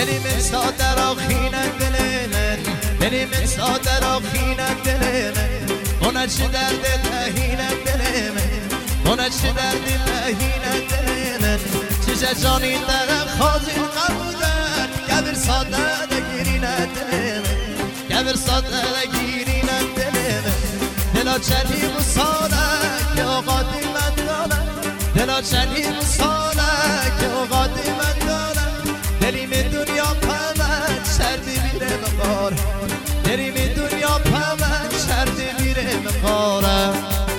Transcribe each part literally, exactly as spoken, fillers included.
دلی من ساده را خینه دل من دلی من ساده را خینه دل من اونا چه درد تهینه دل من اونا چه درد تهینه دل من چه جانی در خواهی قبودن گبر ساده دگیرینه دل من گبر ساده دگیرینه دل من دلا چنی مساله که اوقاتی من دارم دلا چنی مساله که اوقاتی من دارم دلی می دنیا پمن شردی بیره مقاره دلی می دنیا پمن شردی بیره مقاره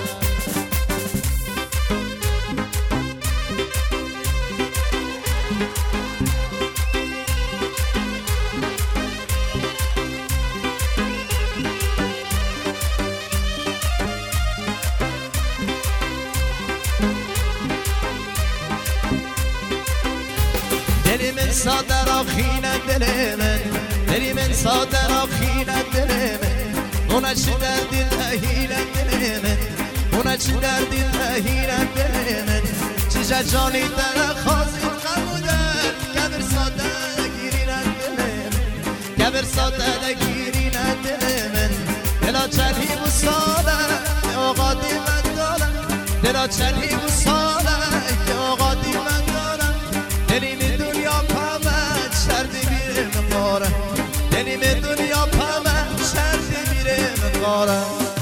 دلی من ساده را خینه دل من دلی من ساده را خینه دل من اونا چه دردی تهینه دل من اونا چه دردی تهینه دل من چه جانی در خواهی قبودن گبر ساده گیرینه دل من گبر ساده گیرینه دل من دلا چنی بساله که اوقاتی من دارم دلا چنی بساله که اوقاتی من دارم دلی می دنیا پمن شردی بیره مقاره دلی می دنیا پمن شردی بیره مقاره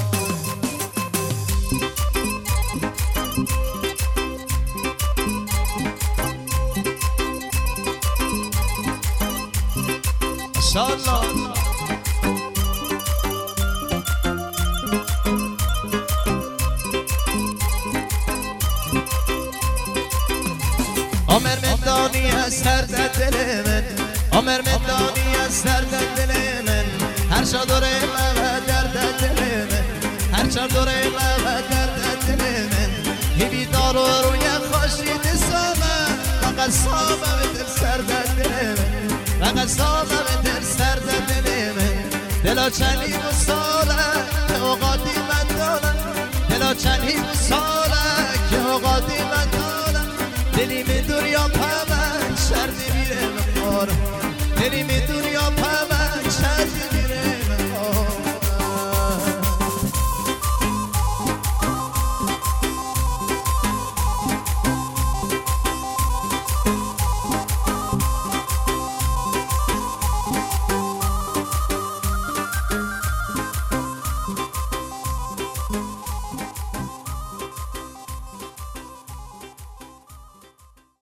انشاءالله عمر مندانی از درد دل من عمر مندانی از درد دل من هر شا دوره ما درد دل من هر شا دوره ما درد دل من هیوی دارو روی خوشید سامن فقط سامن دل سرد دل من فقط سامن دل سرد دل من دلا چنی مساله که اوقاتی من دارم دلا چنی مساله که اوقاتی من دارم دلی می دنیا پمن شردی بیره مقاره دلی می دنیا پمن شردی بیره